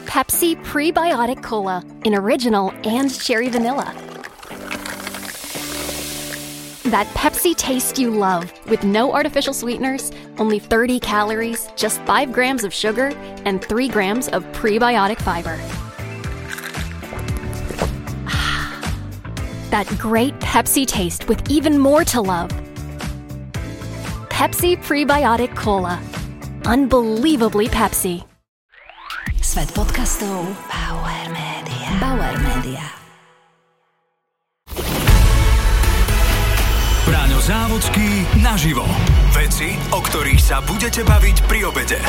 Pepsi Prebiotic Cola in original and cherry vanilla. That Pepsi taste you love with no artificial sweeteners, only 30 calories, just 5 grams of sugar, and 3 grams of prebiotic fiber. That great Pepsi taste with even more to love. Pepsi Prebiotic Cola. Unbelievably Pepsi. Svet podcastov Bauer Media. Bauer Media. Braňo Závodský naživo. Veci, o ktorých sa budete baviť pri obede.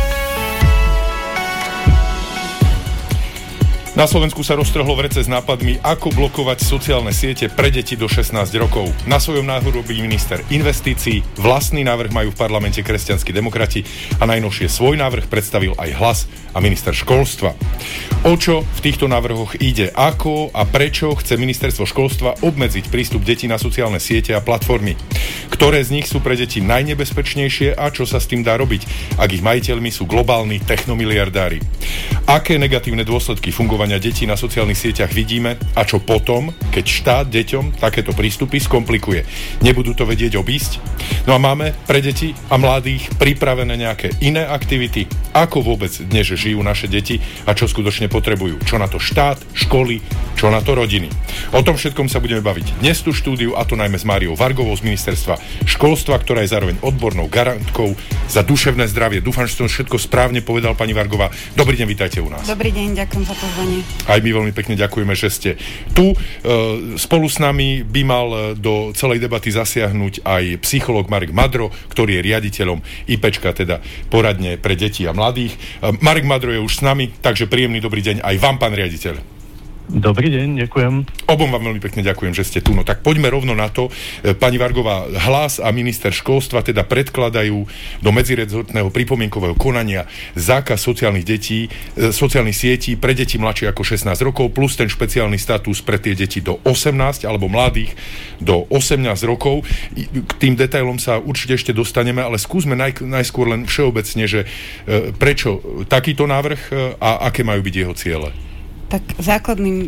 Na Slovensku sa roztrhlo vrece s nápadmi, ako blokovať sociálne siete pre deti do 16 rokov. Na svojom návrhu robí minister investícií, vlastný návrh majú v parlamente kresťanskí demokrati a najnovšie svoj návrh predstavil aj Hlas a minister školstva. O čo v týchto návrhoch ide? Ako a prečo chce ministerstvo školstva obmedziť prístup detí na sociálne siete a platformy? Ktoré z nich sú pre deti najnebezpečnejšie a čo sa s tým dá robiť, ak ich majiteľmi sú globálni technomiliardári? Aké negatívne dôsledky fungovania detí na sociálnych sieťach vidíme a čo potom, keď štát deťom takéto prístupy skomplikuje? Nebudú to vedieť obísť? No a máme pre deti a mladých pripravené nejaké iné aktivity? Ako vôbec dnes žijú naše deti a čo skutočne potrebujú? Čo na to štát, školy, čo na to rodiny? O tom všetkom sa budeme baviť dnes tu v štúdiu, a to najmä s Máriou Vargovou z ministerstva školstva, ktorá je zároveň odbornou garantkou za duševné zdravie. Dúfam, že som všetko správne povedal, pani Vargová. Dobrý deň, vítajte u nás. Dobrý deň, ďakujem za pozvanie. Aj my veľmi pekne ďakujeme, že ste tu. Spolu s nami by mal do celej debaty zasiahnuť aj psychológ Marek Madro, ktorý je riaditeľom IPčka, teda poradne pre deti a mladých. Marek Madro je už s nami, takže príjemný dobrý deň aj vám, pán riaditeľ. Dobrý deň, ďakujem. Obom vám veľmi pekne ďakujem, že ste tu. No tak poďme rovno na to. Pani Vargová, Hlas a minister školstva teda predkladajú do medzirezortného pripomienkového konania zákaz sociálnych sietí pre deti mladšie ako 16 rokov, plus ten špeciálny status pre tie deti do 18 alebo mladých do 18 rokov. K tým detailom sa určite ešte dostaneme, ale skúsme najskôr len všeobecne, že prečo takýto návrh a aké majú byť jeho ciele. Tak základným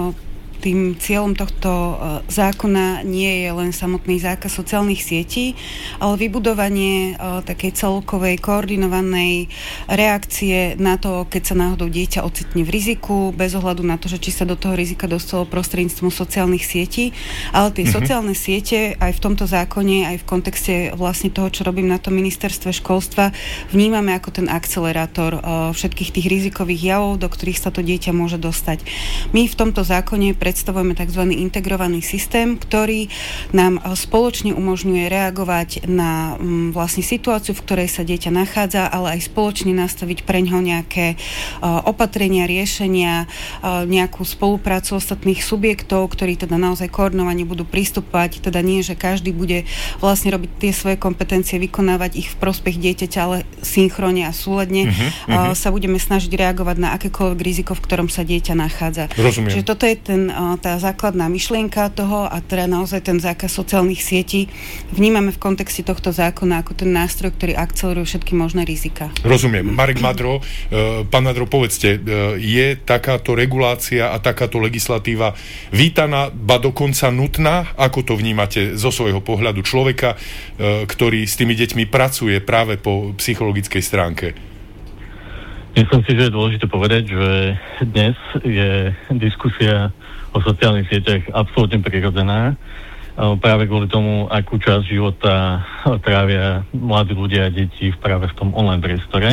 tým cieľom tohto zákona nie je len samotný zákaz sociálnych sietí, ale vybudovanie takej celkovej koordinovanej reakcie na to, keď sa náhodou dieťa ocitne v riziku, bez ohľadu na to, že či sa do toho rizika dostalo prostredníctvom sociálnych sietí. Ale tie sociálne siete aj v tomto zákone, aj v kontexte vlastne toho, čo robím na tom ministerstve školstva, vnímame ako ten akcelerátor všetkých tých rizikových javov, do ktorých sa to dieťa môže dostať. My v tomto zákone predstavujeme tzv. Integrovaný systém, ktorý nám spoločne umožňuje reagovať na vlastne situáciu, v ktorej sa dieťa nachádza, ale aj spoločne nastaviť preňho nejaké opatrenia, riešenia, nejakú spoluprácu ostatných subjektov, ktorí teda naozaj koordinovane budú pristupovať, teda nie, že každý bude vlastne robiť tie svoje kompetencie, vykonávať ich v prospech dieťaťa, ale synchrone a súladne sa budeme snažiť reagovať na akékoľvek riziko, v ktorom sa dieťa nachádza. Rozumiem. Čiže toto je tá základná myšlienka toho a teda naozaj ten zákaz sociálnych sietí vnímame v kontexte tohto zákona ako ten nástroj, ktorý akceleruje všetky možné rizika. Rozumiem. Marek Madro, pán Madro, povedzte, je takáto regulácia a takáto legislatíva vítaná, ba dokonca nutná? Ako to vnímate zo svojho pohľadu človeka, ktorý s tými deťmi pracuje práve po psychologickej stránke? Myslím si, že je dôležité povedať, že dnes je diskusia o sociálnych sieťach absolútne prirodzená. Práve kvôli tomu, akú časť života trávia mladí ľudia a deti práve v tom online priestore.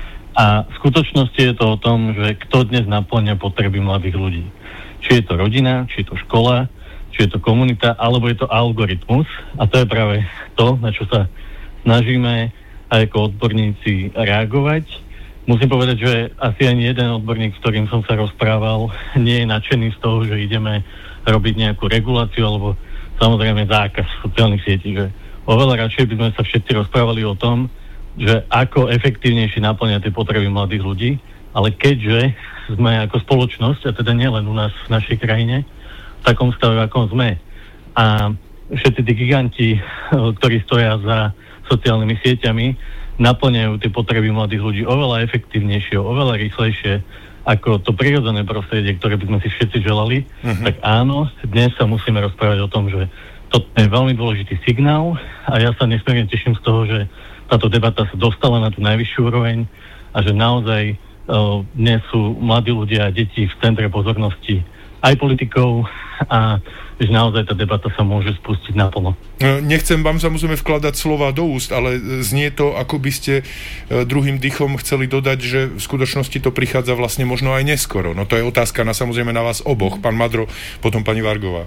A v skutočnosti je to o tom, že kto dnes naplňa potreby mladých ľudí. Či je to rodina, či je to škola, či je to komunita, alebo je to algoritmus. A to je práve to, na čo sa snažíme aj ako odborníci reagovať. Musím povedať, že asi ani jeden odborník, s ktorým som sa rozprával, nie je nadšený z toho, že ideme robiť nejakú reguláciu alebo samozrejme zákaz sociálnych sietí. Že oveľa radšej by sme sa všetci rozprávali o tom, že ako efektívnejšie naplňať tie potreby mladých ľudí, ale keďže sme ako spoločnosť, a teda nielen u nás v našej krajine, v takom stave, akom sme, a všetci tí giganti, ktorí stoja za sociálnymi sieťami, naplňajú tie potreby mladých ľudí oveľa efektívnejšie, oveľa rýchlejšie ako to prirodzené prostredie, ktoré by sme si všetci želali, tak áno, dnes sa musíme rozprávať o tom, že toto je veľmi dôležitý signál a ja sa nesmierne teším z toho, že táto debata sa dostala na tú najvyššiu úroveň a že naozaj dnes sú mladí ľudia a deti v centre pozornosti aj politikov a že naozaj tá debata sa môže spustiť naplno. Nechcem vám samozrejme vkladať slova do úst, ale znie to, ako by ste druhým dychom chceli dodať, že v skutočnosti to prichádza vlastne možno aj neskoro. No to je otázka samozrejme na vás oboch, pán Madro, potom pani Vargová.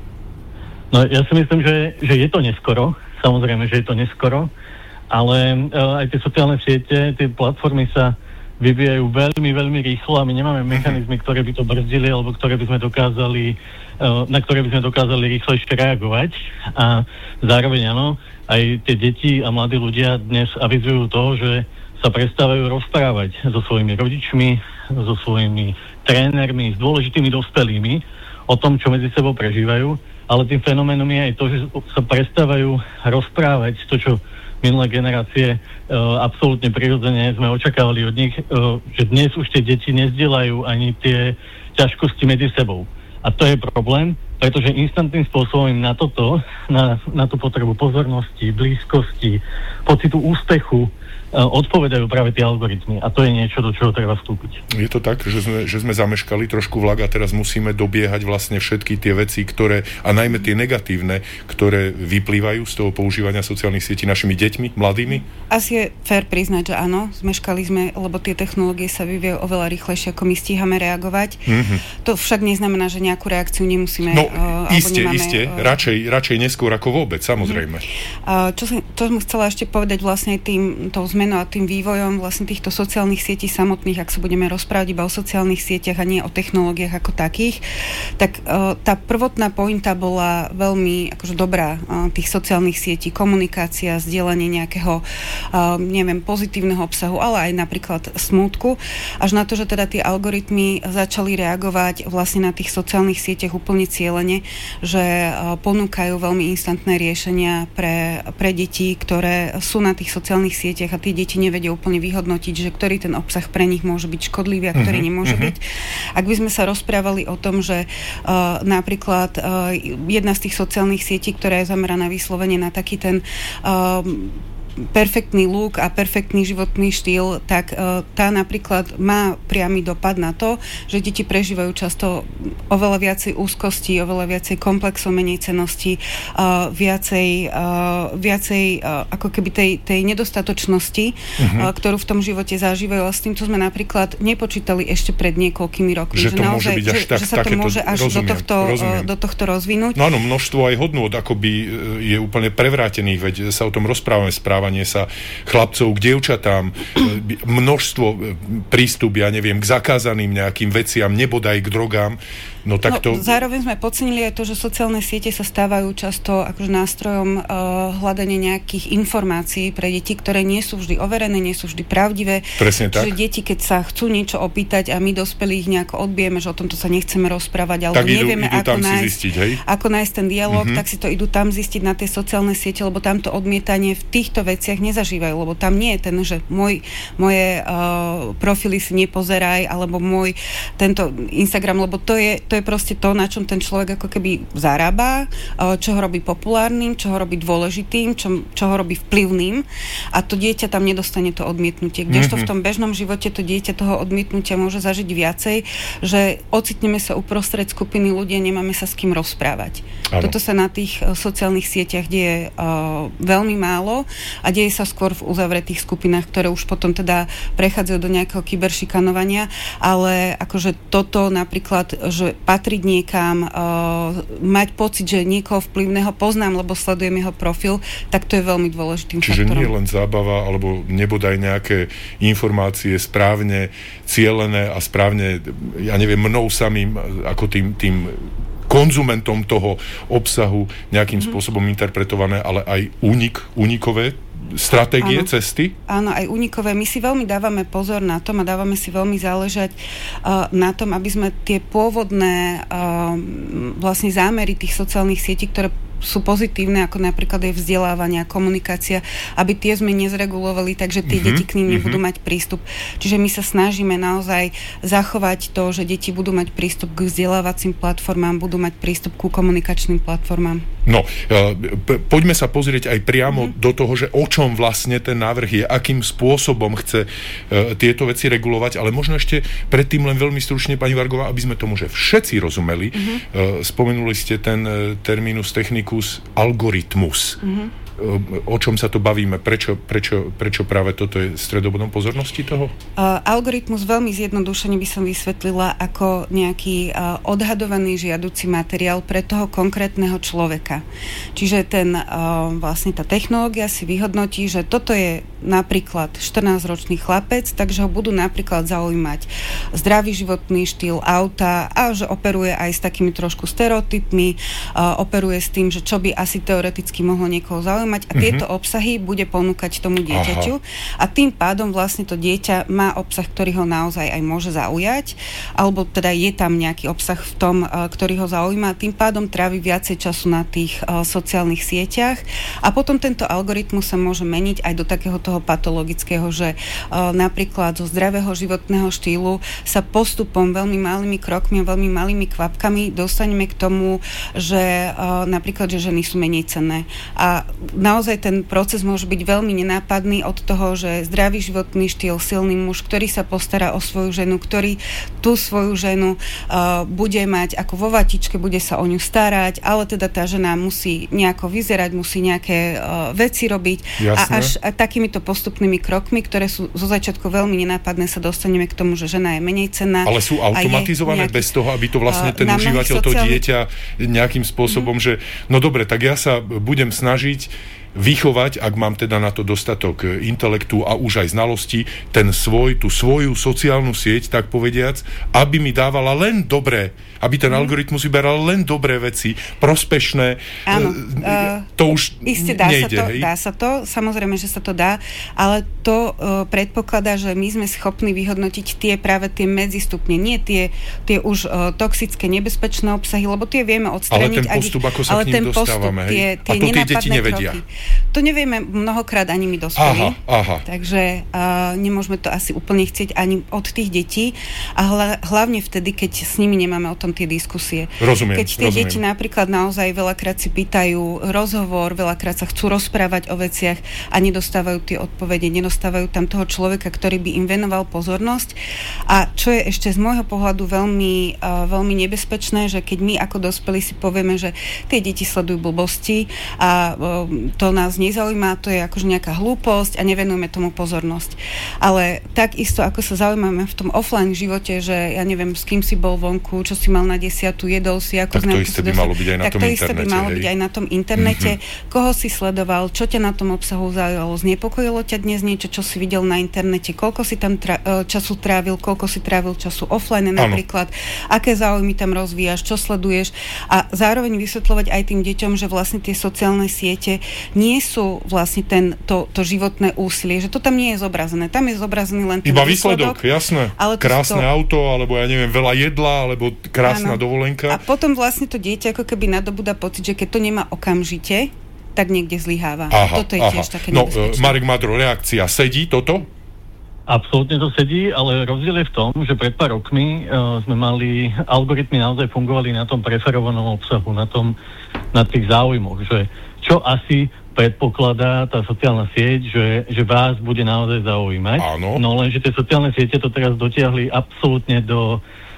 No ja si myslím, že je to neskoro, samozrejme, že je to neskoro, ale aj tie sociálne siete, tie platformy sa vyvíjajú veľmi, veľmi rýchlo a my nemáme mechanizmy, ktoré by to brzdili alebo ktoré by sme dokázali, na ktoré by sme dokázali rýchlejšie reagovať. A zároveň áno, aj tie deti a mladí ľudia dnes avizujú to, že sa prestávajú rozprávať so svojimi rodičmi, so svojimi trénermi, s dôležitými dospelými o tom, čo medzi sebou prežívajú, ale tým fenoménom je aj to, že sa prestávajú rozprávať to, čo minulé generácie absolútne prirodzene sme očakávali od nich, že dnes už tie deti nezdieľajú ani tie ťažkosti medzi sebou. A to je problém, pretože instantným spôsobom im na toto, na tú potrebu pozornosti, blízkosti, pocitu úspechu odpovedajú práve tie algoritmy. A to je niečo, do čoho treba vstúpiť. Je to tak, že sme zameškali trošku vlak a teraz musíme dobiehať vlastne všetky tie veci, ktoré, a najmä tie negatívne, ktoré vyplývajú z toho používania sociálnych sietí našimi deťmi, mladými? Asi je fér priznať, že áno, zmeškali sme, lebo tie technológie sa vyvíjajú oveľa rýchlejšie, ako my stíhame reagovať. To však neznamená, že nejakú reakciu nemusíme... No, iste, radšej neskôr ako vôbec, samozrejme. Čo som chcela ešte povedať vlastne tou zmenou a tým vývojom vlastne týchto sociálnych sietí samotných, ak sa budeme rozprávať iba o sociálnych sieťach a nie o technológiách ako takých, tak tá prvotná pointa bola veľmi akože dobrá tých sociálnych sietí, komunikácia, zdieľanie nejakého pozitívneho obsahu, ale aj napríklad smútku, až na to, že teda tie algoritmy začali reagovať vlastne na tých sociálnych sieťach úplne cielene, že ponúkajú veľmi instantné riešenia pre deti, ktoré sú na tých sociálnych sieťach a tí deti nevedia úplne vyhodnotiť, že ktorý ten obsah pre nich môže byť škodlivý a ktorý nemôže byť. Ak by sme sa rozprávali o tom, že napríklad jedna z tých sociálnych sietí, ktorá je zameraná vyslovene na taký ten perfektný look a perfektný životný štýl, tak tá napríklad má priamy dopad na to, že deti prežívajú často oveľa viacej úzkosti, oveľa viacej komplexov, menej cennosti, viacej ako keby tej nedostatočnosti, ktorú v tom živote zažívajú. A s týmto sme napríklad nepočítali ešte pred niekoľkými rokmi. Že to môže byť až sa to môže až do tohto rozvinúť. No áno, množstvo aj hodnôt akoby je úplne prevrátených, veď sa o tom rozprávame, správanie sa chlapcov k dievčatám, množstvo prístup, k zakázaným nejakým veciam, nebodaj k drogám. No, tak to... Zároveň sme podcenili aj to, že sociálne siete sa stávajú často akože nástrojom hľadania nejakých informácií pre deti, ktoré nie sú vždy overené, nie sú vždy pravdivé. Presne tak. Čiže deti, keď sa chcú niečo opýtať a my dospelí ich nejako odbijeme, že o tomto sa nechceme rozprávať, alebo tak nevieme, ako nájsť ten dialog, tak si to idú tam zistiť na tie sociálne siete, lebo tam to odmietanie v týchto veciach nezažívajú, lebo tam nie je ten, že moje profily si nepozeraj, alebo môj tento Instagram, lebo to je proste to, na čom ten človek ako keby zarába, čo ho robí populárnym, čo ho robí dôležitým, čo ho robí vplyvným, a to dieťa tam nedostane to odmietnutie. Kdežto v tom bežnom živote to dieťa toho odmietnutia môže zažiť viacej, že ocitneme sa uprostred skupiny ľudí a nemáme sa s kým rozprávať. Ano. Toto sa na tých sociálnych sieťach deje veľmi málo a deje sa skôr v uzavretých skupinách, ktoré už potom teda prechádzajú do nejakého kyberšikanovania, ale akože toto napríklad, že patriť niekam, mať pocit, že niekoho vplyvného poznám, lebo sledujem jeho profil, tak to je veľmi dôležitým faktorom. Čiže nie len zábava, alebo nebodaj nejaké informácie správne cielené a správne, mnou samým, ako tým konzumentom toho obsahu nejakým spôsobom interpretované, ale aj únikové stratégie, cesty? Áno, aj únikové. My si veľmi dávame pozor na tom a dávame si veľmi záležať na tom, aby sme tie pôvodné vlastne zámery tých sociálnych sietí, ktoré sú pozitívne, ako napríklad aj vzdelávanie a komunikácia, aby tie sme nezregulovali, takže tie deti k ním nebudú mať prístup. Čiže my sa snažíme naozaj zachovať to, že deti budú mať prístup k vzdelávacím platformám, budú mať prístup ku komunikačným platformám. No, poďme sa pozrieť aj priamo do toho, že o čom vlastne ten návrh je, akým spôsobom chce tieto veci regulovať, ale možno ešte predtým len veľmi stručne, pani Vargová, aby sme tomu, že všetci rozumeli, spomenuli ste ten terminus technicus algoritmus. O čom sa to bavíme? Prečo práve toto je stredobodom pozornosti toho? Algoritmus veľmi zjednodušene by som vysvetlila ako nejaký odhadovaný žiaduci materiál pre toho konkrétneho človeka. Čiže vlastne tá technológia si vyhodnotí, že toto je napríklad 14-ročný chlapec, takže ho budú napríklad zaujímať zdravý životný štýl, auta a že operuje aj s takými trošku stereotypmi, operuje s tým, že čo by asi teoreticky mohlo niekoho zaujímať a tieto obsahy bude ponúkať tomu dieťaťu a tým pádom vlastne to dieťa má obsah, ktorý ho naozaj aj môže zaujať, alebo teda je tam nejaký obsah v tom, ktorý ho zaujíma, tým pádom trávi viacej času na tých sociálnych sieťach a potom tento algoritmus sa môže meniť aj do takého toho patologického, že napríklad zo zdravého životného štýlu sa postupom veľmi malými krokmi a veľmi malými kvapkami dostaneme k tomu, že napríklad, že ženy sú menej cenné a naozaj ten proces môže byť veľmi nenápadný od toho, že zdravý životný štýl, silný muž, ktorý sa postará o svoju ženu, ktorý tú svoju ženu bude mať ako vo vatičke, bude sa o ňu starať, ale teda tá žena musí nejako vyzerať, musí nejaké veci robiť. Jasné. A až takýmito postupnými krokmi, ktoré sú zo začiatku veľmi nenápadné, sa dostaneme k tomu, že žena je menej cenná. Ale sú automatizované bez toho, aby to vlastne ten užívateľ, to dieťa nejakým spôsobom, že no dobre, tak ja sa budem snažiť vychovať, ak mám teda na to dostatok intelektu a už aj znalosti, tú svoju sociálnu sieť, tak povediac, aby mi dávala len dobré, aby ten algoritmus vyberal len dobré veci, prospešné. Áno. To už isté, nejde. Dá sa to, samozrejme, že sa to dá, ale to predpokladá, že my sme schopní vyhodnotiť práve tie medzistupne, nie tie už toxické, nebezpečné obsahy, lebo tie vieme odstraniť. Ale ten postup, ako sa k ním dostávame, tie a to tie deti nevedia. To nevieme mnohokrát ani my dospelí. Takže nemôžeme to asi úplne chcieť ani od tých detí a hlavne vtedy, keď s nimi nemáme o tom tie diskusie. Rozumiem. Keď tie deti napríklad naozaj veľakrát si pýtajú rozhovor, veľakrát sa chcú rozprávať o veciach a nedostávajú tie odpovede, nedostávajú tam toho človeka, ktorý by im venoval pozornosť. A čo je ešte z môjho pohľadu veľmi, veľmi nebezpečné, že keď my ako dospelí si povieme, že tie deti sledujú blbosti a to nás nezaujíma, to je akože nejaká hlúposť a nevenujeme tomu pozornosť. Ale takisto, ako sa zaujímame v tom offline živote, že ja neviem, s kým si bol vonku, čo si mal na 10, jedol si, ako tak to isté by malo byť aj na tom internete. Tak to isté by malo byť aj na tom internete. Koho si sledoval, čo ťa na tom obsahu zaujalo, znepokojilo ťa dnes niečo, čo si videl na internete, koľko si tam času trávil, koľko si trávil času offline napríklad, aké záujmy tam rozvíjaš, čo sleduješ a zároveň vysvetľovať aj tým deťom, že vlastne tie sociálne siete nie sú vlastne to životné úsilie, že to tam nie je zobrazené. Tam je zobrazený len ten iba výsledok, jasné. Krásne auto, alebo ja neviem, veľa jedla, alebo krásna dovolenka. A potom vlastne to dieťa ako keby nadobúda pocit, že keď to nemá okamžite, tak niekde zlyháva. Toto je tiež také nebezpečné. Marek Madro, reakcia. Sedí toto? Absolútne to sedí, ale rozdiel je v tom, že pred pár rokmi sme mali, algoritmy naozaj fungovali na tom preferovanom obsahu, na tých záujmoch, že čo asi predpokladá tá sociálna sieť, že vás bude naozaj zaujímať. Áno. No lenže tie sociálne siete to teraz dotiahli absolútne do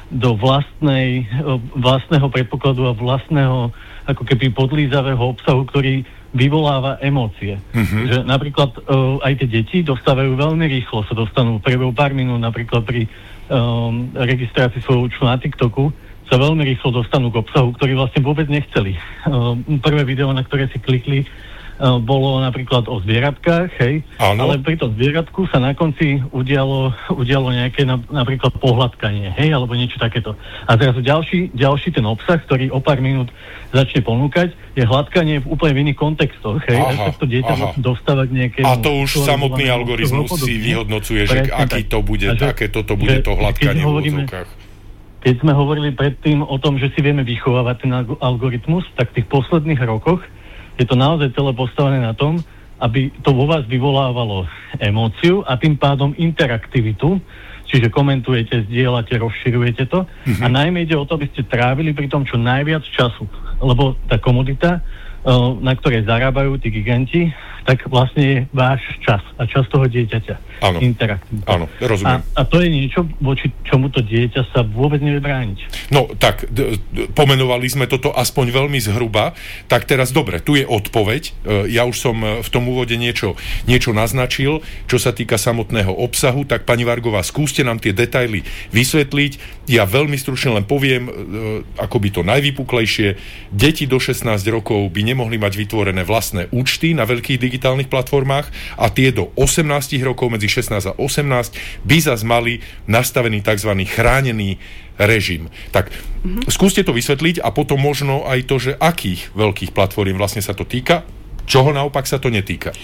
vlastného predpokladu a vlastného ako keby podlízavého obsahu, ktorý vyvoláva emócie. Že napríklad aj tie deti dostávajú veľmi rýchlo, sa dostanú priebehu pár minút, napríklad pri registrácii svojho účtu na TikToku, sa veľmi rýchlo dostanú k obsahu, ktorý vlastne vôbec nechceli. Prvé video, na ktoré si klikli, bolo napríklad o zvieratkách, hej, ale pri tom zvieratku sa na konci udialo nejaké napríklad pohľadkanie, hej, alebo niečo takéto. A teraz ďalší ten obsah, ktorý o pár minút začne ponúkať, je hladkanie v úplne iných kontextoch, hej, a tak to dieťa dostáva k nejakému... A to už samotný algoritmus si vyhodnocuje, že aký to bude, aké toto bude to hladkanie v úvodzovkách. Keď sme hovorili predtým o tom, že si vieme vychovávať ten algoritmus, tak v tých posledných rokoch je to naozaj celé postavené na tom, aby to vo vás vyvolávalo emóciu a tým pádom interaktivitu, čiže komentujete, zdieľate, rozširujete to a najmä ide o to, aby ste trávili pri tom čo najviac času, lebo tá komodita, na ktorej zarábajú tí giganti, tak vlastne je váš čas a čas toho dieťaťa. Áno, interaktivita. Áno, rozumiem. A to je niečo, voči čomu to dieťa sa vôbec nevie brániť. No tak, pomenovali sme toto aspoň veľmi zhruba, tak teraz dobre, tu je odpoveď. Ja už som v tom úvode niečo naznačil, čo sa týka samotného obsahu, tak pani Vargová, skúste nám tie detaily vysvetliť. Ja veľmi stručne len poviem, akoby to najvypuklejšie, deti do 16 rokov by nemohli mať vytvorené vlastné účty na veľkých digitálnych platformách a tie do 18 rokov, medzi 16 a 18, by zas mali nastavený tzv. Chránený režim. Tak skúste to vysvetliť a potom možno aj to, že akých veľkých platform vlastne sa to týka, čoho naopak sa to netýka.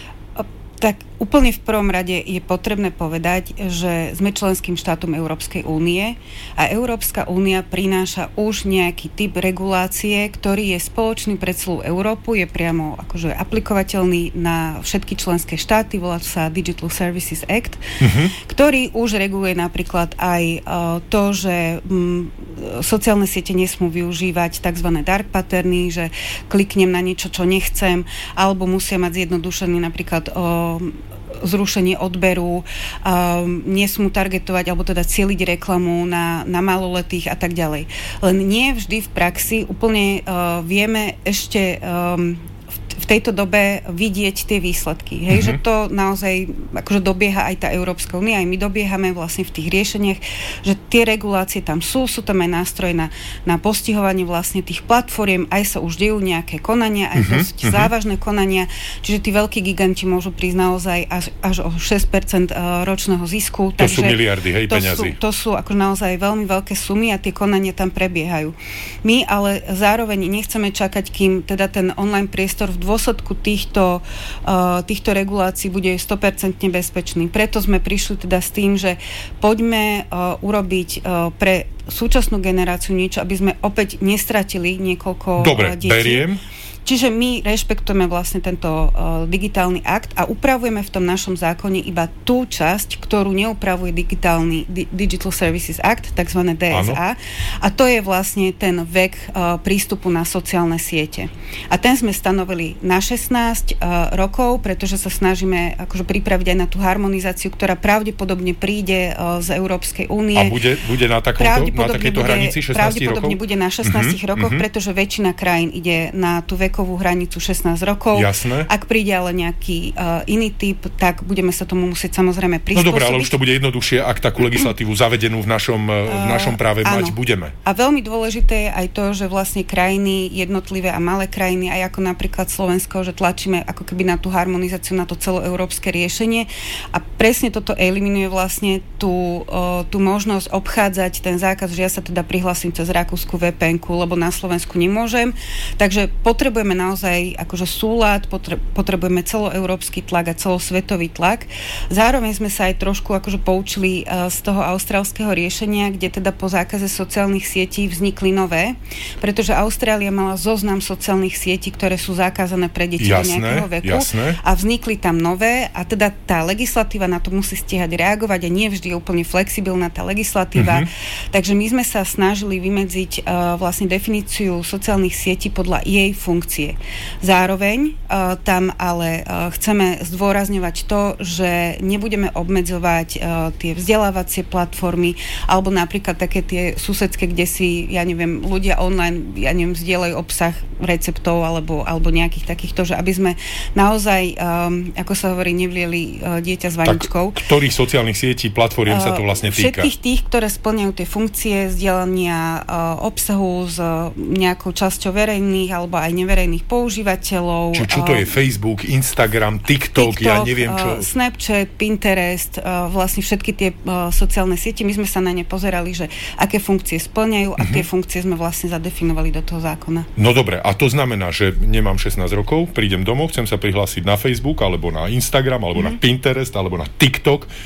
Tak úplne v prvom rade je potrebné povedať, že sme členským štátom Európskej únie a Európska únia prináša už nejaký typ regulácie, ktorý je spoločný pre celú Európu, je priamo akože aplikovateľný na všetky členské štáty, volá sa Digital Services Act, ktorý už reguluje napríklad aj to, že sociálne siete nesmú využívať tzv. Dark patterny, že kliknem na niečo, čo nechcem, alebo musia mať zjednodušený napríklad zrušenie odberu, nesmú targetovať alebo teda cieliť reklamu na maloletých a tak ďalej. Len nie vždy v praxi úplne vieme ešte v tejto dobe vidieť tie výsledky. Hej, že to naozaj akože dobieha aj tá Európska únia, aj my dobiehame vlastne v tých riešeniach, že tie regulácie tam sú tam aj nástroje na postihovanie vlastne tých platform, aj sa už dejú nejaké konania, aj dosť závažné konania, čiže tí veľkí giganti môžu prísť naozaj až o 6% ročného zisku. To sú miliardy, hej, peňazí. To sú akože naozaj veľmi veľké sumy a tie konania tam prebiehajú. My ale zároveň nechceme čakať, kým teda ten online priestor v dôsledku týchto regulácií bude 100% bezpečný. Preto sme prišli teda s tým, že poďme urobiť pre súčasnú generáciu niečo, aby sme opäť nestratili niekoľko detí. Dobre, beriem. Čiže my rešpektujeme vlastne tento digitálny akt a upravujeme v tom našom zákone iba tú časť, ktorú neupravuje digitálny Digital Services Act, takzvané DSA. Áno. A to je vlastne ten vek prístupu na sociálne siete. A ten sme stanovili na 16 rokov, pretože sa snažíme akože pripraviť aj na tú harmonizáciu, ktorá pravdepodobne príde z Európskej únie. A bude na takejto hranici 16 rokov? Pravdepodobne bude na 16 rokoch, pretože väčšina krajín ide na tú vekovú hranicu 16 rokov. Jasné. Ak príde ale nejaký iný typ, tak budeme sa tomu musieť samozrejme prispôsobiť. No dobré, ale už to bude jednoduchšie, ak takú legislatívu zavedenú v našom práve mať budeme. A veľmi dôležité je aj to, že vlastne krajiny jednotlivé a malé krajiny, aj ako napríklad Slovensko, že tlačíme ako keby na tú harmonizáciu, na to celoeurópske riešenie a presne toto eliminuje vlastne tú možnosť obchádzať ten zákaz, že ja sa teda prihlasím cez rakúsku VPN-ku, lebo na Slovensku nemôžem. Takže potrebujeme naozaj akože súlad, potrebujeme celoeurópsky tlak a celosvetový tlak. Zároveň sme sa aj trošku akože poučili z toho austrálskeho riešenia, kde teda po zákaze sociálnych sietí vznikli nové, pretože Austrália mala zoznam sociálnych sietí, ktoré sú zakázané pre deti do nejakého veku a vznikli tam nové a teda tá legislatíva na to musí stíhať reagovať a nie vždy je úplne flexibilná tá legislatíva. Takže my sme sa snažili vymedziť vlastne definíciu sociálnych sietí podľa jej funkcie. Zároveň tam ale chceme zdôrazňovať to, že nebudeme obmedzovať tie vzdelávacie platformy alebo napríklad také tie susedské, kde si, ľudia online, zdieľajú obsah receptov alebo nejakých takýchto, že aby sme naozaj, ako sa hovorí, nevlieli dieťa s vaničkou. Tak ktorých sociálnych sietí, platform sa to vlastne týka? Všetkých tých, ktoré spĺňajú tie funkcie zdieľania obsahu s nejakou časťou verejných alebo aj neverejných používateľov. Čiže čo to je? Facebook, Instagram, TikTok, ja neviem čo. Snapchat, Pinterest, vlastne všetky tie sociálne siete. My sme sa na ne pozerali, že aké funkcie spĺňajú a tie funkcie sme vlastne zadefinovali do toho zákona. No dobre, a to znamená, že nemám 16 rokov, prídem domov, chcem sa prihlásiť na Facebook, alebo na Instagram, alebo na Pinterest, alebo na TikTok.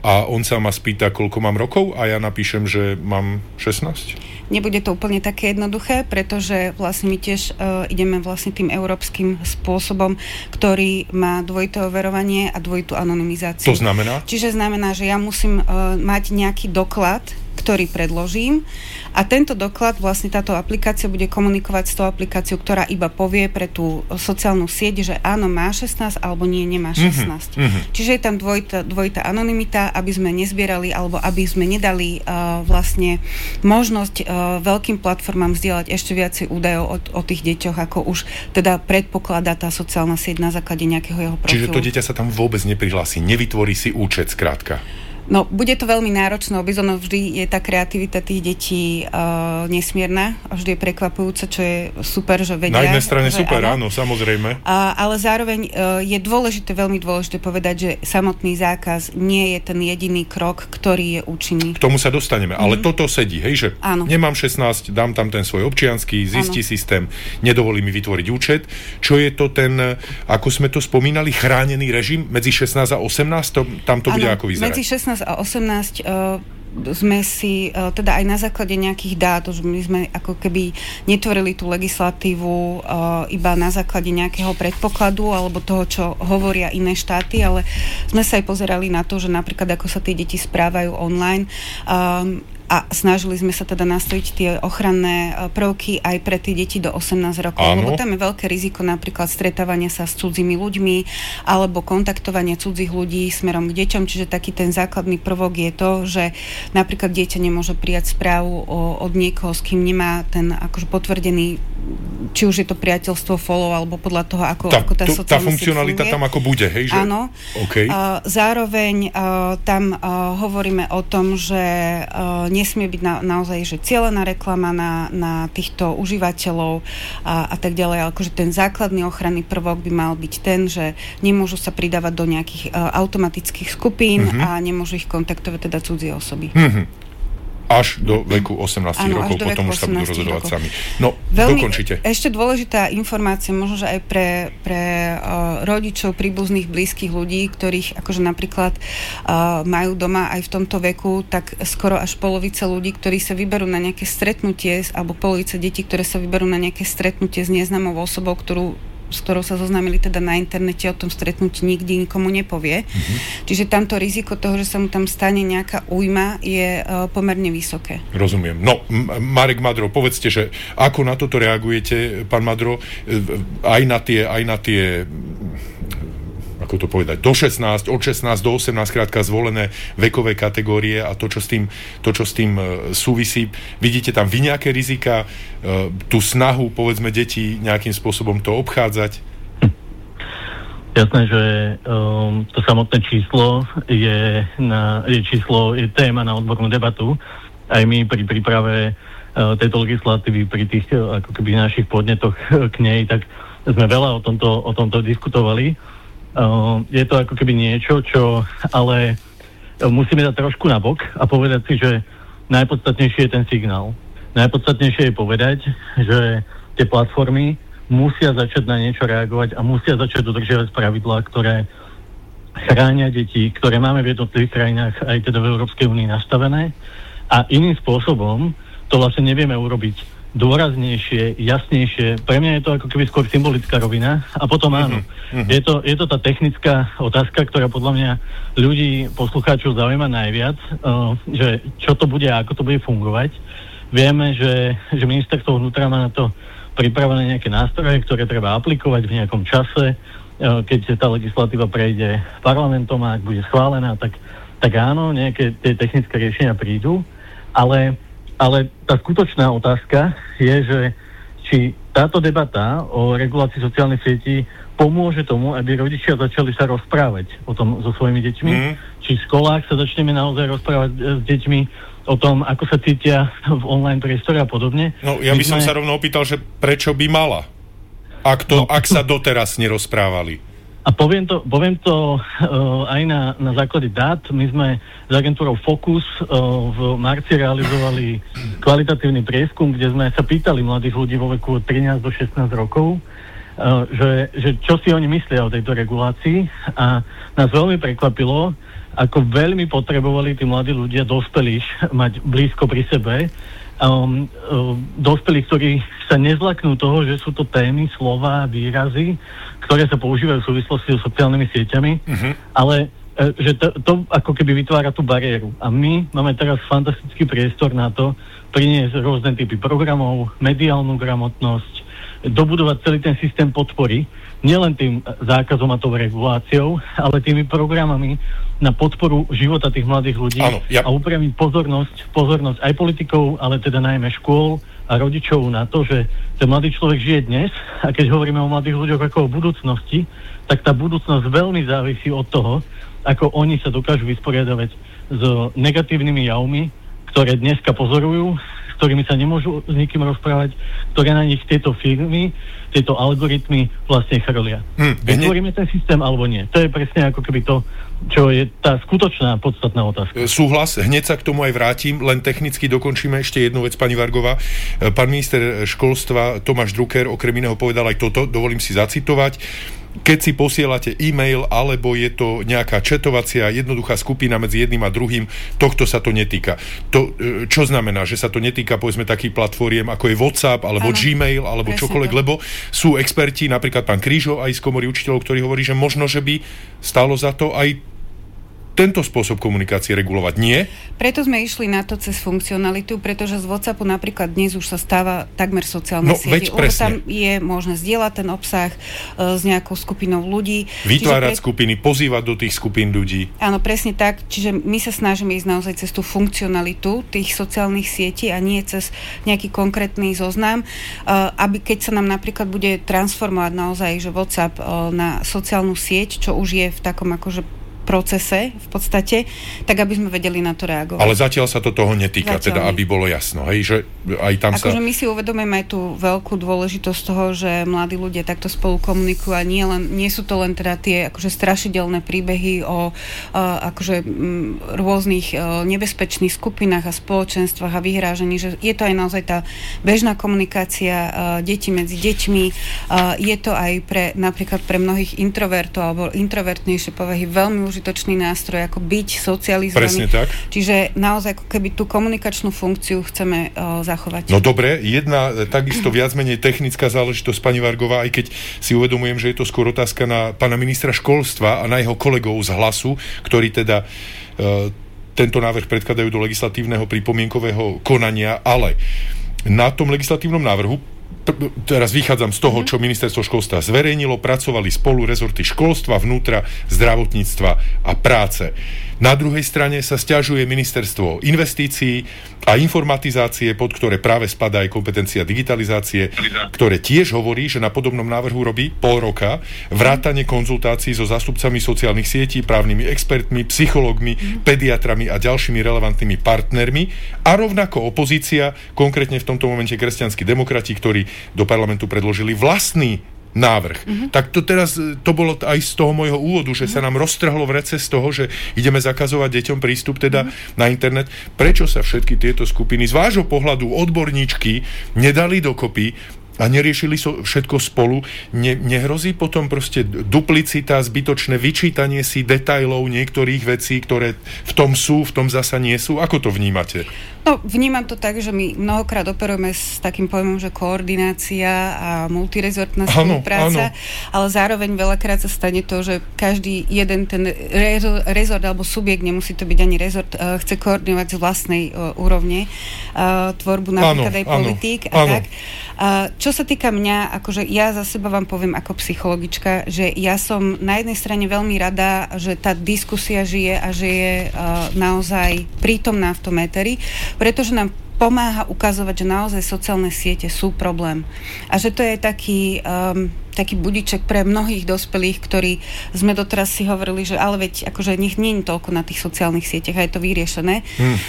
a on sa ma spýta, koľko mám rokov a ja napíšem, že mám 16? Nebude to úplne také jednoduché, pretože vlastne my tiež ideme vlastne tým európskym spôsobom, ktorý má dvojité overovanie a dvojitú anonymizáciu. To znamená? Čiže znamená, že ja musím mať nejaký doklad, ktorý predložím a tento doklad, vlastne táto aplikácia bude komunikovať s tou aplikáciou, ktorá iba povie pre tú sociálnu sieť, že áno, má 16 alebo nie, nemá 16. Čiže je tam dvojitá anonymita, aby sme nezbierali alebo aby sme nedali vlastne možnosť veľkým platformám zdieľať ešte viacej údajov o tých deťoch, ako už teda predpokladá tá sociálna sieť na základe nejakého jeho profilu. Čiže to dieťa sa tam vôbec neprihlási, nevytvorí si účet skrátka. No, bude to veľmi náročné, ono vždy je tá kreativita tých detí nesmierna, vždy je prekvapujúca, čo je super, že vedia. Na jednej strane super, áno, samozrejme. Ale zároveň je dôležité, veľmi dôležité povedať, že samotný zákaz nie je ten jediný krok, ktorý je účinný. K tomu sa dostaneme, ale toto sedí, hej, že áno. Nemám 16, dám tam ten svoj občiansky, zistí systém, nedovolí mi vytvoriť účet. Čo je to ten, ako sme to spomínali, chránený režim medzi 16 a 18? Tam to bude ako vyzerať? Medzi 16 a 18 sme si teda aj na základe nejakých dát, už my sme ako keby netvorili tú legislatívu iba na základe nejakého predpokladu alebo toho, čo hovoria iné štáty, ale sme sa aj pozerali na to, že napríklad ako sa tie deti správajú online a snažili sme sa teda nastaviť tie ochranné prvky aj pre tie deti do 18 rokov. Áno. Lebo tam je veľké riziko napríklad stretávania sa s cudzými ľuďmi alebo kontaktovania cudzích ľudí smerom k deťom. Čiže taký ten základný prvok je to, že napríklad dieťa nemôže prijať správu od niekoho, s kým nemá ten akože potvrdený, či už je to priateľstvo, follow, alebo podľa toho, ako tá sociálna tá funkcionalita tam ako bude, hej? Že? Áno. Okay. Zároveň tam hovoríme o tom, že nesmie byť naozaj že cielená reklama na týchto užívateľov a tak ďalej. Ale akože ten základný ochranný prvok by mal byť ten, že nemôžu sa pridávať do nejakých automatických skupín a nemôžu ich kontaktovať teda cudzie osoby. Až do veku 18 rokov, potom už sa budú rozhodovať sami. No, dokončite. Ešte dôležitá informácia, možno, že aj pre rodičov, príbuzných, blízkych ľudí, ktorých akože napríklad majú doma aj v tomto veku, tak skoro až polovica ľudí, ktorí sa vyberú na nejaké stretnutie, alebo polovica detí, ktoré sa vyberú na nejaké stretnutie s neznámou osobou, s ktorou sa zoznámili teda na internete, o tom stretnutí nikdy nikomu nepovie. Čiže tamto riziko toho, že sa mu tam stane nejaká újma, je pomerne vysoké. Rozumiem. No, Marek Madro, povedzte, že ako na toto reagujete, pán Madro, aj na tie ako to povedať, do 16, od 16 do 18 krátka zvolené vekové kategórie a to, čo s tým súvisí. Vidíte tam vy nejaké rizika, tú snahu, povedzme, detí nejakým spôsobom to obchádzať? Jasné, že to samotné číslo je téma na odbornú debatu. Aj my pri príprave tejto legislatívy, pri tých ako keby našich podnetoch k nej, tak sme veľa o tomto diskutovali. Je to ako keby niečo, čo ale musíme dať trošku nabok a povedať si, že najpodstatnejšie je ten signál. Najpodstatnejšie je povedať, že tie platformy musia začať na niečo reagovať a musia začať dodržiavať pravidlá, ktoré chránia deti, ktoré máme v jednotlivých krajinách aj teda v Európskej únii nastavené a iným spôsobom to vlastne nevieme urobiť dôraznejšie, jasnejšie. Pre mňa je to ako keby skôr symbolická rovina. A potom áno, je to tá technická otázka, ktorá podľa mňa ľudí, poslucháčov zaujíma najviac, že čo to bude a ako to bude fungovať. Vieme, že ministerstvo vnútra má na to pripravené nejaké nástroje, ktoré treba aplikovať v nejakom čase. Keď tá legislatíva prejde parlamentom a ak bude schválená, tak áno, nejaké tie technické riešenia prídu, ale tá skutočná otázka je, že či táto debata o regulácii sociálnych sietí pomôže tomu, aby rodičia začali sa rozprávať o tom so svojimi deťmi. Či v školách sa začneme naozaj rozprávať s deťmi o tom, ako sa cítia v online priestore a podobne. No, ja by som sa rovno opýtal, že prečo by mala? Ak sa doteraz nerozprávali. A poviem to aj na základe dát. My sme s agentúrou Focus v marci realizovali kvalitatívny prieskum, kde sme sa pýtali mladých ľudí vo veku od 13 do 16 rokov, že čo si oni myslia o tejto regulácii. A nás veľmi prekvapilo, ako veľmi potrebovali tí mladí ľudia dospelých mať blízko pri sebe. Dospelí, ktorí sa nezlaknú toho, že sú to témy, slova, výrazy, ktoré sa používajú v súvislosti so sociálnymi sieťami, ale že to ako keby vytvára tú bariéru. A my máme teraz fantastický priestor na to priniesť rôzne typy programov, mediálnu gramotnosť, dobudovať celý ten systém podpory, nielen tým zákazom a tou reguláciou, ale tými programami na podporu života tých mladých ľudí. Áno, a upriamiť pozornosť aj politikov, ale teda najmä škôl a rodičov na to, že ten mladý človek žije dnes a keď hovoríme o mladých ľuďoch ako o budúcnosti, tak tá budúcnosť veľmi závisí od toho, ako oni sa dokážu vysporiadavať s negatívnymi javmi, ktoré dneska pozorujú, s ktorými sa nemôžu s nikým rozprávať, ktoré na nich tieto firmy, tieto algoritmy vlastne chrlia. Vytvoríme ten systém alebo nie? To je presne ako keby to, čo je tá skutočná podstatná otázka. Súhlas, hneď sa k tomu aj vrátim, len technicky dokončíme ešte jednu vec, pani Vargová. Pán minister školstva Tomáš Drucker okrem iného povedal aj toto, dovolím si zacitovať. Keď si posielate e-mail, alebo je to nejaká četovacia jednoduchá skupina medzi jedným a druhým, tohto sa to netýka. To, čo znamená, že sa to netýka, povedzme, takých platformiem, ako je WhatsApp, alebo Gmail, alebo čokoľvek, lebo sú experti, napríklad pán Krížo aj z Komory učiteľov, ktorí hovorí, že možno, že by stálo za to aj tento spôsob komunikácie regulovať, nie? Preto sme išli na to cez funkcionalitu, pretože z WhatsAppu napríklad dnes už sa stáva takmer sociálne siete. Tam je možné zdieľať ten obsah s nejakou skupinou ľudí. Vytvárať skupiny, pozývať do tých skupín ľudí. Áno, presne tak. Čiže my sa snažíme ísť naozaj cez tú funkcionalitu tých sociálnych sietí a nie cez nejaký konkrétny zoznam, aby keď sa nám napríklad bude transformovať naozaj, že WhatsApp na sociálnu sieť, čo už je v takom akože procese v podstate, tak aby sme vedeli na to reagovať. Ale zatiaľ sa to toho netýka, teda aby bolo jasno, hej, že aj tam akože my si uvedomujeme aj tú veľkú dôležitosť toho, že mladí ľudia takto spolu komunikujú a nie sú to len teda tie akože strašidelné príbehy o akože rôznych nebezpečných skupinách a spoločenstvách a vyhrážení, že je to aj naozaj tá bežná komunikácia detí medzi deťmi, je to aj pre napríklad pre mnohých introvertov alebo introvertnejšie povahy veľmi užitočný nástroj, ako byť socializovaný. Presne tak. Čiže naozaj ako keby tú komunikačnú funkciu chceme zachovať. No dobre, jedna takisto viac menej technická záležitosť, pani Vargová, aj keď si uvedomujem, že je to skôr otázka na pána ministra školstva a na jeho kolegov z Hlasu, ktorí teda tento návrh predkladajú do legislatívneho pripomienkového konania, ale na tom legislatívnom návrhu teraz vychádzam z toho, čo ministerstvo školstva zverejnilo, pracovali spolu rezorty školstva, vnútra, zdravotníctva a práce. Na druhej strane sa sťažuje ministerstvo investícií a informatizácie, pod ktoré práve spadá aj kompetencia digitalizácie, ktoré tiež hovorí, že na podobnom návrhu robí pol roka vrátane konzultácií so zástupcami sociálnych sietí, právnymi expertmi, psychológmi, pediatrami a ďalšími relevantnými partnermi a rovnako opozícia, konkrétne v tomto momente kresťanskí demokrati, ktorí do parlamentu predložili vlastný návrh. Tak to teraz, to bolo aj z toho môjho úvodu, že sa nám roztrhlo v rece z toho, že ideme zakazovať deťom prístup teda na internet. Prečo sa všetky tieto skupiny z vášho pohľadu odborníčky nedali dokopy a neriešili všetko spolu? Nehrozí potom proste duplicita, zbytočné vyčítanie si detailov niektorých vecí, ktoré v tom sú, v tom zasa nie sú? Ako to vnímate? No, vnímam to tak, že my mnohokrát operujeme s takým pojmom, že koordinácia a multirezortná spolupráca, ale zároveň veľakrát sa stane to, že každý jeden ten rezort alebo subjekt, nemusí to byť ani rezort, chce koordinovať z vlastnej úrovne tvorbu napríklad aj politík a tak. Čo sa týka mňa, akože ja za seba vám poviem ako psychologička, že ja som na jednej strane veľmi rada, že tá diskusia žije a že je naozaj prítomná v tom éteri, pretože nám pomáha ukazovať, že naozaj sociálne siete sú problém. A že to je taký budiček pre mnohých dospelých, ktorí sme doteraz si hovorili, že ale veď akože nech nie je toľko na tých sociálnych sieťach a je to vyriešené.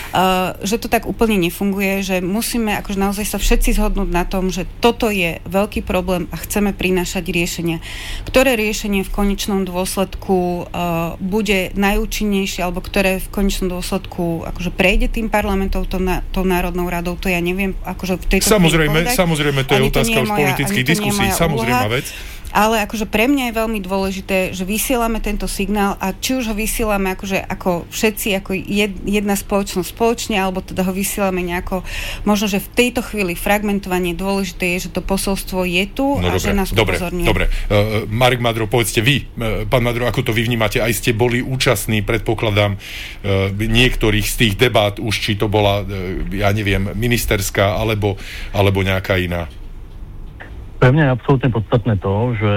Že to tak úplne nefunguje, že musíme akože naozaj sa všetci zhodnúť na tom, že toto je veľký problém a chceme prinášať riešenia. Ktoré riešenie v konečnom dôsledku bude najúčinnejšie, alebo ktoré v konečnom dôsledku akože prejde tým parlamentom, tou národnou radou, to ja neviem, akože v tejto Samozrejme, to je otázka už politických diskusí, samozrejme vec. Ale akože pre mňa je veľmi dôležité, že vysielame tento signál a či už ho vysielame akože ako všetci, ako jedna spoločnosť spoločne, alebo teda ho vysielame nejako, možno, že v tejto chvíli fragmentovanie dôležité je, že to posolstvo je tu a dobre, že nás upozorňuje. Dobre. Marek Madro, povedzte vy, pán Madro, ako to vy vnímate? Aj ste boli účastní, predpokladám, niektorých z tých debát, už či to bola, ja neviem, ministerská, alebo nejaká iná. Pre mňa je absolútne podstatné to, že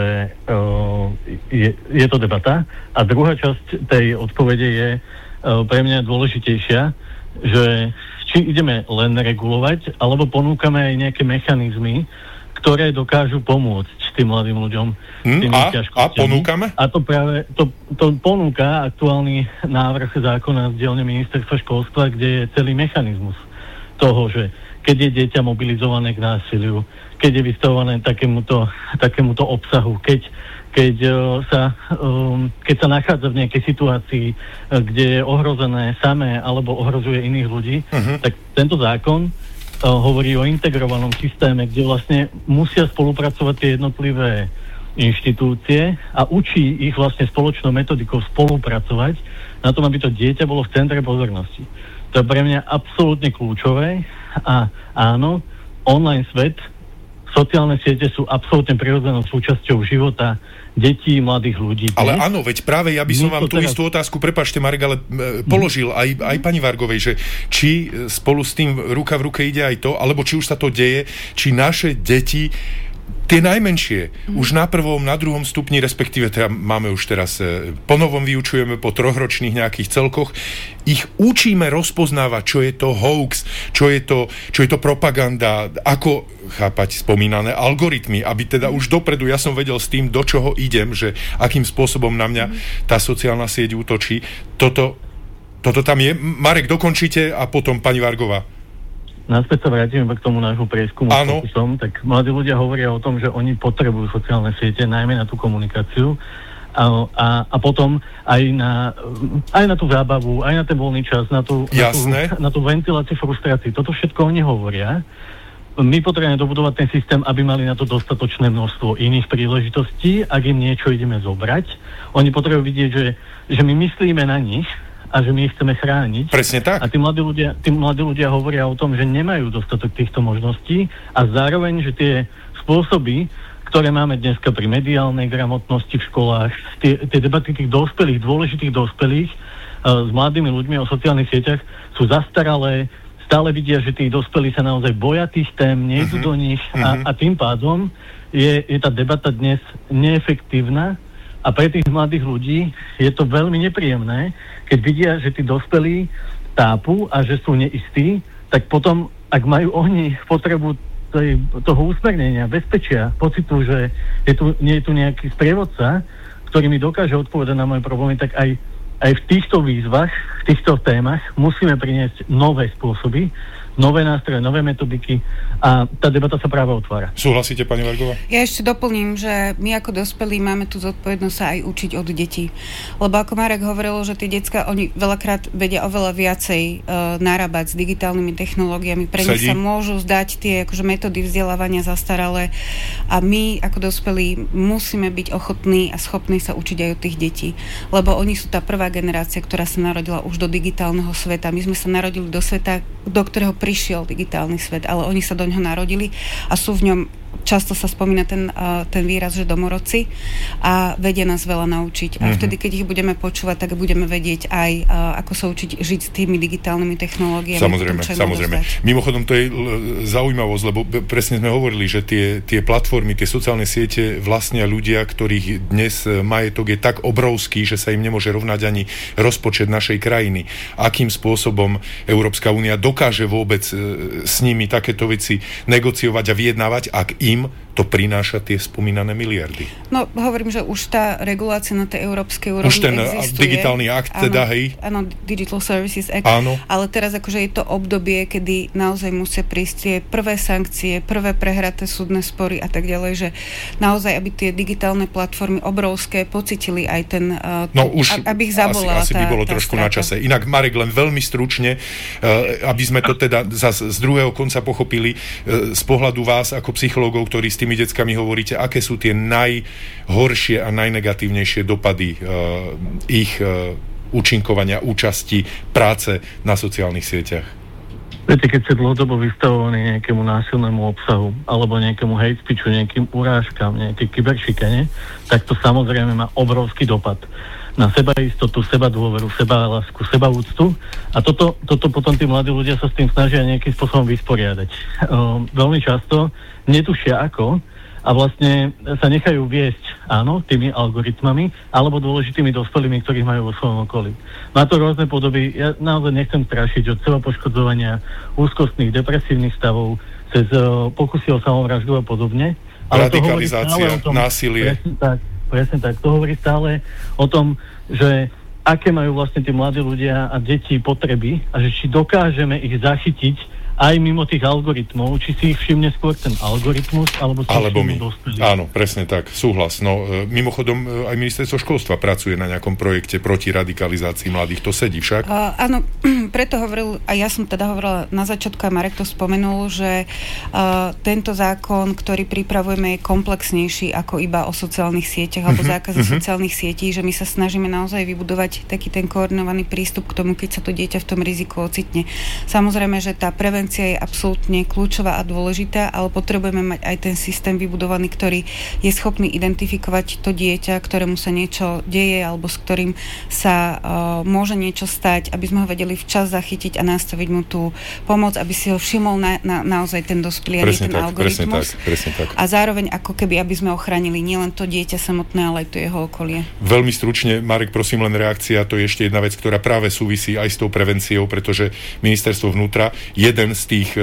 je to debata a druhá časť tej odpovede je pre mňa dôležitejšia, že či ideme len regulovať, alebo ponúkame aj nejaké mechanizmy, ktoré dokážu pomôcť tým mladým ľuďom. A ponúkame? A to práve to ponúka aktuálny návrh zákona z dielne ministerstva školstva, kde je celý mechanizmus toho, že keď je dieťa mobilizované k násiliu, keď je vystavované takémuto obsahu, keď sa nachádza v nejakej situácii, kde je ohrozené samé alebo ohrozuje iných ľudí, tak tento zákon hovorí o integrovanom systéme, kde vlastne musia spolupracovať tie jednotlivé inštitúcie a učí ich vlastne spoločnou metodikou spolupracovať na tom, aby to dieťa bolo v centre pozornosti. To je pre mňa absolútne kľúčové a áno, online svet, sociálne siete sú absolútne prirodzenou súčasťou života detí, mladých ľudí. Ale áno, veď práve ja by som vám tú istú otázku, prepáčte Marek, ale položil aj pani Vargovej, že či spolu s tým ruka v ruke ide aj to, alebo či už sa to deje, či naše deti tie najmenšie, už na prvom, na druhom stupni, respektíve teda máme už teraz, ponovom vyučujeme po 3-ročných nejakých celkoch, ich učíme rozpoznávať, čo je to hoax, čo je to propaganda, ako chápať spomínané algoritmy, aby teda už dopredu ja som vedel s tým, do čoho idem, že akým spôsobom na mňa tá sociálna sieť útočí. Toto tam je. Marek, dokončite a potom pani Vargová. Naspäť sa vrátime k tomu nášmu prieskumu. Tak mladí ľudia hovoria o tom, že oni potrebujú sociálne siete, najmä na tú komunikáciu a potom aj na tú zábavu, aj na ten voľný čas, na tú ventiláciu frustrácií. Toto všetko oni hovoria. My potrebujeme dobudovať ten systém, aby mali na to dostatočné množstvo iných príležitostí, ak im niečo ideme zobrať. Oni potrebujú vidieť, že my myslíme na nich a že my ich chceme chrániť. Presne tak. A tí mladí ľudia hovoria o tom, že nemajú dostatok týchto možností a zároveň, že tie spôsoby, ktoré máme dneska pri mediálnej gramotnosti v školách, tie debaty tých dospelých, dôležitých dospelých s mladými ľuďmi o sociálnych sieťach sú zastaralé, stále vidia, že tí dospelí sa naozaj boja tých tém, nejdu do nich a tým pádom je tá debata dnes neefektívna. A pre tých mladých ľudí je to veľmi nepríjemné, keď vidia, že tí dospelí tápu a že sú neistí, tak potom, ak majú oni potrebu toho usmernenia, bezpečia, pocitu, že nie je tu nejaký sprievodca, ktorý mi dokáže odpovedať na moje problémy, tak aj v týchto výzvach, v týchto témach musíme priniesť nové spôsoby, nové nástroje, nové metodiky a tá debata sa práve otvára. Súhlasíte, pani Vargová? Ja ešte doplním, že my ako dospelí máme tú zodpovednosť sa aj učiť od detí. Lebo ako Marek hovoril, že tie decká, oni veľakrát vedia oveľa viacej narábať s digitálnymi technológiami. Pre nich sa môžu zdať tie akože metódy vzdelávania zastaralé a my ako dospelí musíme byť ochotní a schopní sa učiť aj od tých detí. Lebo oni sú tá prvá generácia, ktorá sa narodila už do digitálneho sveta. My sme sa narodili do sveta, do ktorého prišiel digitálny svet, ale oni sa do ňoho narodili a sú v ňom, často sa spomína ten výraz, že domorodci a vedia nás veľa naučiť. A vtedy, keď ich budeme počúvať, tak budeme vedieť aj, ako sa učiť žiť s tými digitálnymi technológiami. Samozrejme. Mimochodom, to je zaujímavosť, lebo presne sme hovorili, že tie platformy, tie sociálne siete vlastnia ľudia, ktorých dnes majetok je tak obrovský, že sa im nemôže rovnať ani rozpočet našej krajiny. Akým spôsobom Európska únia dokáže vôbec s nimi takéto veci negociovať a vyjednávať, ak im to prináša tie spomínané miliardy. No, hovorím, že už tá regulácia na tej európskej úrovni existuje. Už ten digitálny akt teda, hej? Áno, Digital Services Act. Áno. Ale teraz akože je to obdobie, kedy naozaj musia prísť tie prvé sankcie, prvé prehraté súdne spory a tak ďalej, že naozaj, aby tie digitálne platformy obrovské pocitili aj ten... aby ich zabolala asi by bolo trošku na čase. Inak, Marek, len veľmi stručne, aby sme to teda z druhého konca pochopili, z pohľadu vás ako psychológov, ktorí s tými deckami hovoríte, aké sú tie najhoršie a najnegatívnejšie dopady ich účinkovania, účasti, práce na sociálnych sieťach? Viete, keď ste dlhodobo vystavovaní nejakému násilnému obsahu alebo nejakému hate speechu, nejakým urážkam, nejaké kyberšikane, tak to samozrejme má obrovský dopad na sebaistotu, sebadôveru, sebalásku, sebaúctu a toto potom tí mladí ľudia sa s tým snažia nejakým spôsobom vysporiadať. Veľmi často netušia ako a vlastne sa nechajú viesť, áno, tými algoritmami alebo dôležitými dospelými, ktorých majú vo svojom okolí. Má to rôzne podoby, ja naozaj nechcem strašiť od seba poškodzovania, úzkostných, depresívnych stavov, cez pokusy o samovraždu a podobne. Ale radikalizácia, násilie. Presne tak. To hovorí stále o tom, že aké majú vlastne tí mladí ľudia a deti potreby a že či dokážeme ich zachytiť aj mimo tých algoritmov, či si ich všimne skôr ten algoritmus, alebo my. Dospelí. Áno, presne tak, súhlas. No, mimochodom, aj ministerstvo školstva pracuje na nejakom projekte proti radikalizácii mladých, to sedí však? Áno, preto hovoril, a ja som teda hovorila na začiatku, a Marek to spomenul, že tento zákon, ktorý pripravujeme, je komplexnejší ako iba o sociálnych sieťach alebo zákaze sociálnych sietí, že my sa snažíme naozaj vybudovať taký ten koordinovaný prístup k tomu, keď sa to dieťa v tom riziku ocitne. Samozrejme, že tá prevencia je absolútne kľúčová a dôležitá, ale potrebujeme mať aj ten systém vybudovaný, ktorý je schopný identifikovať to dieťa, ktorému sa niečo deje alebo s ktorým sa môže niečo stať, aby sme ho vedeli včas zachytiť a nastaviť mu tú pomoc, aby si ho všimol naozaj ten dospelý a ten algoritmus. Presne tak. A zároveň ako keby, aby sme ochránili nielen to dieťa samotné, ale aj to jeho okolie. Veľmi stručne, Marek, prosím len reakcia, to je ešte jedna vec, ktorá práve súvisí aj s tou prevenciou, pretože ministerstvo vnútra, jedna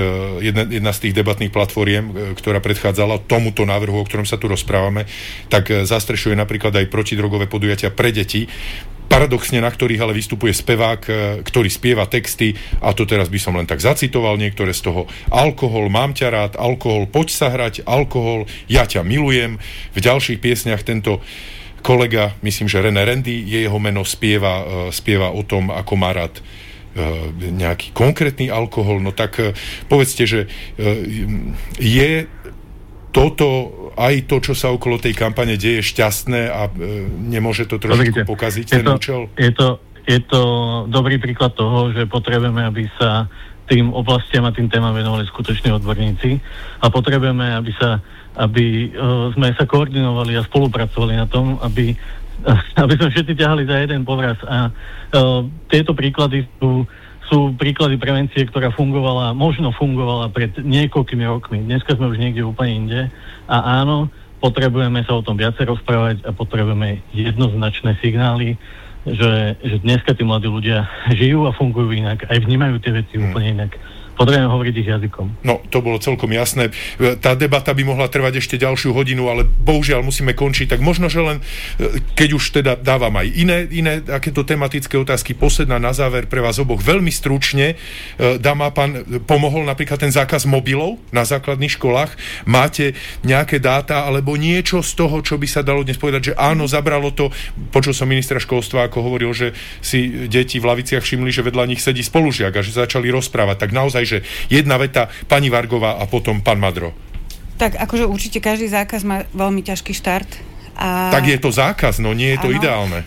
z tých debatných platformiem, ktorá predchádzala tomuto návrhu, o ktorom sa tu rozprávame, tak zastrešuje napríklad aj protidrogové podujatia pre deti, paradoxne, na ktorých ale vystupuje spevák, ktorý spieva texty, a to teraz by som len tak zacitoval niektoré z toho. Alkohol, mám ťa rád, alkohol, poď sa hrať, alkohol, ja ťa milujem. V ďalších piesniach tento kolega, myslím, že René Randy, je jeho meno, spieva o tom, ako má rád nejaký konkrétny alkohol. No tak povedzte, že je toto aj to, čo sa okolo tej kampane deje, šťastné a nemôže to trošku pokaziť ten účel? Je to dobrý príklad toho, že potrebujeme, aby sa tým oblastiam a tým témam venovali skutoční odborníci a potrebujeme, aby sme sa koordinovali a spolupracovali na tom, aby sme všetci ťahali za jeden povraz. A tieto príklady sú príklady prevencie, ktorá možno fungovala pred niekoľkými rokmi. Dneska sme už niekde úplne inde. A áno, potrebujeme sa o tom viacej rozprávať a potrebujeme jednoznačné signály, že dneska tí mladí ľudia žijú a fungujú inak. Aj vnímajú tie veci úplne inak. Potrebujeme hovoriť ich jazykom. No, to bolo celkom jasné. Tá debata by mohla trvať ešte ďalšiu hodinu, ale bohužiaľ musíme končiť. Tak možno, že len, keď už teda dávam aj iné takéto tematické otázky, posledná na záver pre vás oboch. Veľmi stručne, dáma pán, pomohol napríklad ten zákaz mobilov na základných školách. Máte nejaké dáta alebo niečo z toho, čo by sa dalo dnes povedať, že áno, zabralo to. Počul som ministra školstva, ako hovoril, že si deti v laviciach všimli, že vedľa nich sedí spolužiak a že začali rozprávať. Tak naozaj, že jedna veta, pani Vargová a potom pán Madro. Tak akože určite každý zákaz má veľmi ťažký štart. Tak je to zákaz, no nie je to ideálne.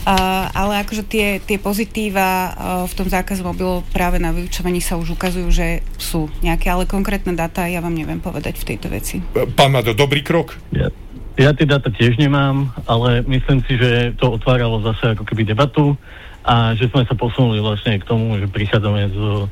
Ale akože tie pozitíva v tom zákaze mobilov práve na vyučovaní sa už ukazujú, že sú nejaké, ale konkrétne dáta ja vám neviem povedať v tejto veci. Pán Madro, dobrý krok? Ja tie dáta tiež nemám, ale myslím si, že to otváralo zase ako keby debatu a že sme sa posunuli vlastne k tomu, že prichádzame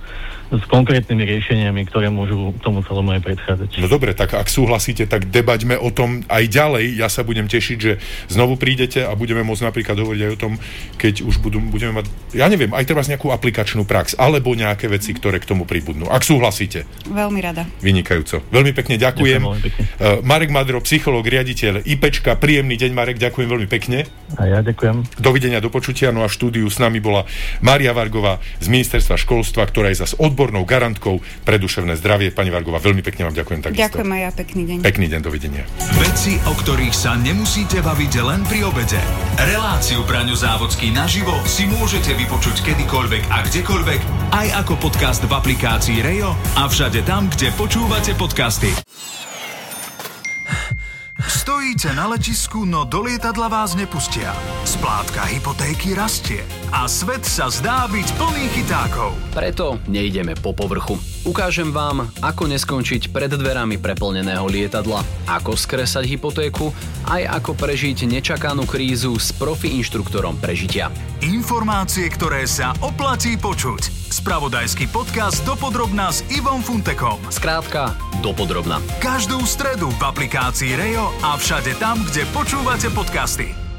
s konkrétnymi riešeniami, ktoré môžu tomu celému aj predchádzať. No dobre, tak ak súhlasíte, tak debaťme o tom aj ďalej. Ja sa budem tešiť, že znovu prídete a budeme môcť napríklad hovoriť aj o tom, keď už budeme mať, ja neviem, aj treba nejakú aplikačnú prax, alebo nejaké veci, ktoré k tomu pribudnú. Ak súhlasíte. Veľmi rada. Vynikajúco. Veľmi pekne ďakujem. Marek Madro, psychológ, riaditeľ IPčka. Príjemný deň, Marek, ďakujem veľmi pekne. A ja ďakujem. Dovidenia, do počutia. No a v štúdiu s nami bola Mária Vargová z ministerstva školstva, ktorá je zas odbornou garantkou pre duševné zdravie. Pani Vargová, veľmi pekne vám ďakujem takisto. Ďakujem aj ja, pekný deň. Pekný deň, dovidenia. Veci, o ktorých sa nemusíte baviť len pri obede. Reláciu Braňo Závodský naživo si môžete vypočuť kedykoľvek a kdekoľvek, aj ako podcast v aplikácii Rejo a všade tam, kde počúvate podcasty. Stojíte na letisku, no do lietadla vás nepustia. Splátka hypotéky rastie a svet sa zdá byť plný chytákov. Preto nejdeme po povrchu. Ukážem vám, ako neskončiť pred dverami preplneného lietadla, ako skresať hypotéku, aj ako prežiť nečakanú krízu s profi inštruktorom prežitia. Informácie, ktoré sa oplatí počuť. Spravodajský podcast Dopodrobna s Ivom Funtekom. Skrátka, Dopodrobna. Každú stredu v aplikácii Rejo a všade tam, kde počúvate podcasty.